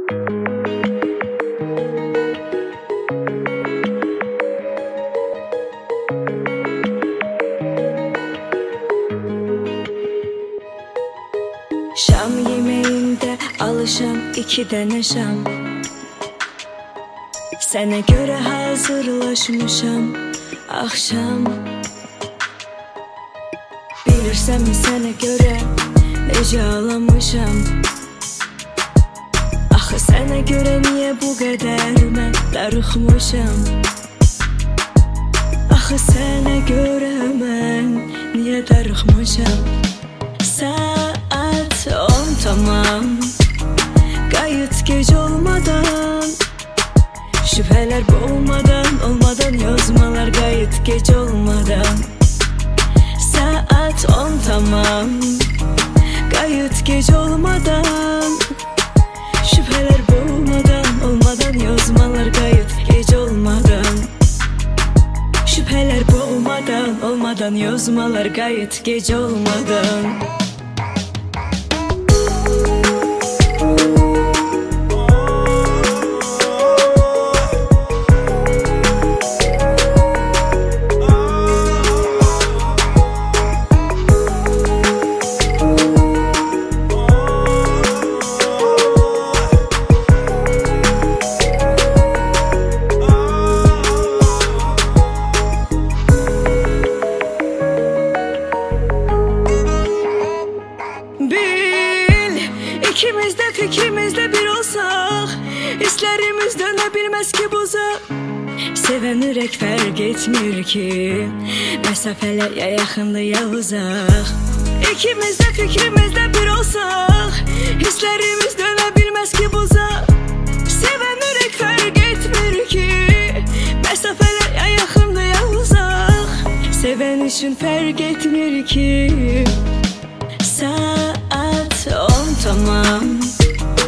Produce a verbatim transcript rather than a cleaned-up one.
Şam yemeğinde alışam iki dənə şam. Sənə görə hazırlaşmışam axşam. Bilirsən mi sənə görə necə ağlamışam? Axı sənə görə niyə bu qədər mən darıxmışam? Axı sənə görə mən niyə darıxmışam? Saat on tamam, gayet geç olmadan, şüpheler boğulmadan, olmadan yazmalar gayet geç olmadan. Saat on tamam, gayet geç olmadan, şüpheler boğulmadan, olmadan yazmalar gayet geç olmadan. Şüpheler boğulmadan, olmadan yazmalar gayet geç olmadan. İkimiz de fikrimizde bir olsak, hislerimiz dönebilmez ki buza. Seven ürək fərq etmir ki, məsafələr ya yaxındır ya uzaq. İkimiz de fikrimizde bir olsak, hislerimiz dönebilmez ki buza. Seven ürək fərq etmir ki, məsafələr ya yaxındır ya uzaq. Seven üçün fərq etmir ki. Saat on tamam,